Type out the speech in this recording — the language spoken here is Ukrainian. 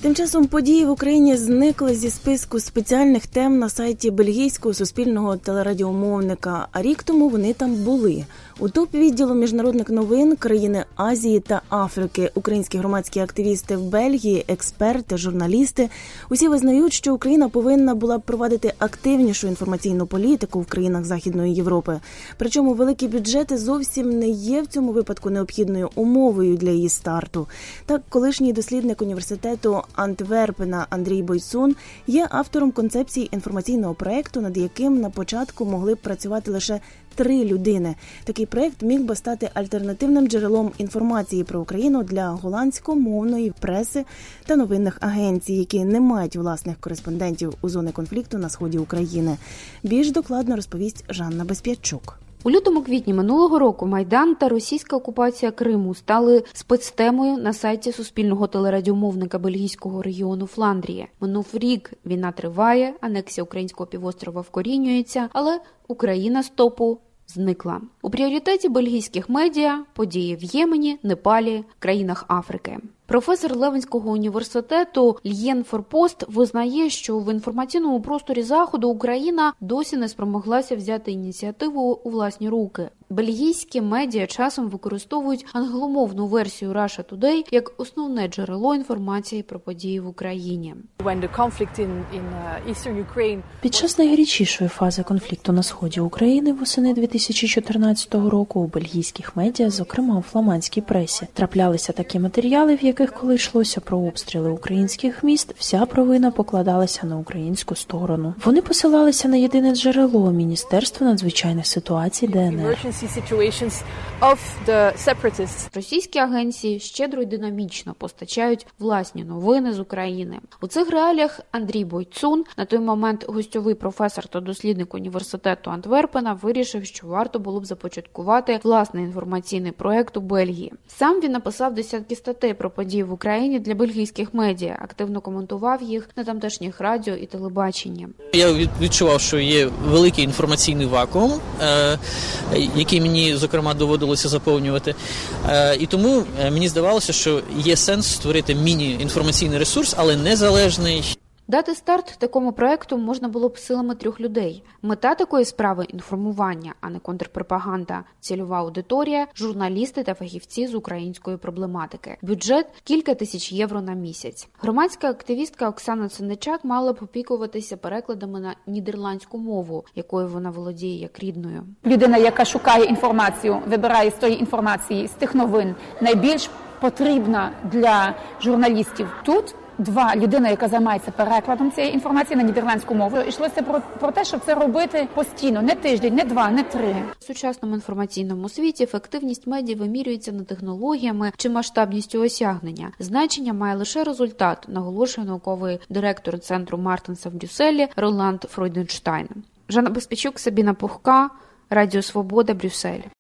Тим часом події в Україні зникли зі списку спеціальних тем на сайті бельгійського суспільного телерадіомовника, а рік тому вони там були. У топ-відділу міжнародних новин країни Азії та Африки українські громадські активісти в Бельгії, експерти, журналісти – усі визнають, що Україна повинна була провадити активнішу інформаційну політику в країнах Західної Європи. Причому великі бюджети зовсім не є в цьому випадку необхідною умовою для її старту. Так, колишній дослідник університету Антверпена Андрій Бойцун є автором концепції інформаційного проєкту, над яким на початку могли б працювати лише 3 людини. Такий проєкт міг би стати альтернативним джерелом інформації про Україну для голландськомовної преси та новинних агенцій, які не мають власних кореспондентів у зони конфлікту на сході України. Більш докладно розповість Жанна Безп'ятчук. У лютому-квітні минулого року Майдан та російська окупація Криму стали спецтемою на сайті суспільного телерадіомовника бельгійського регіону Фландрія. Минув рік, війна триває, анексія українського півострова вкорінюється, але Україна з топу зникла. У пріоритеті бельгійських медіа – події в Ємені, Непалі, країнах Африки. Професор Левенського університету Льєн Форпост визнає, що в інформаційному просторі Заходу Україна досі не спромоглася взяти ініціативу у власні руки. Бельгійські медіа часом використовують англомовну версію Russia Today як основне джерело інформації про події в Україні. Під час найгарячішої фази конфлікту на сході України восени 2014 року у бельгійських медіа, зокрема у фламандській пресі, траплялися такі матеріали, в яких, коли йшлося про обстріли українських міст, вся провина покладалася на українську сторону. Вони посилалися на єдине джерело – Міністерство надзвичайних ситуацій ДНР. Російські агенції щедро й динамічно постачають власні новини з України. У цих реаліях Андрій Бойцун, на той момент гостьовий професор та дослідник університету Антверпена, вирішив, що варто було б започаткувати власний інформаційний проєкт у Бельгії. Сам він написав десятки статей про події в Україні для бельгійських медіа, активно коментував їх на тамтешніх радіо і телебаченні. Я відчував, що є великий інформаційний вакуум, який мені, зокрема, доводилося заповнювати. І тому мені здавалося, що є сенс створити міні-інформаційний ресурс, але незалежний. Дати старт такому проєкту можна було б силами 3 людей. Мета такої справи – інформування, а не контрпропаганда. Цільова аудиторія – журналісти та фахівці з української проблематики. Бюджет – кілька тисяч євро на місяць. Громадська активістка Оксана Циничак мала б опікуватися перекладами на нідерландську мову, якою вона володіє як рідною. Людина, яка шукає інформацію, вибирає з тої інформації, з тих новин, найбільш потрібна для журналістів тут – 2. Людина, яка займається перекладом цієї інформації на нідерландську мову. Йшлося про те, щоб це робити постійно, не тиждень, не 2, не 3. В сучасному інформаційному світі ефективність медіа вимірюється не технологіями чи масштабністю осягнення. Значення має лише результат, наголошує науковий директор центру Мартенса в Брюсселі Роланд Фройденштайн. Жанна Безп'ятчук, Сабіна Пухка, Радіо Свобода, Брюссель.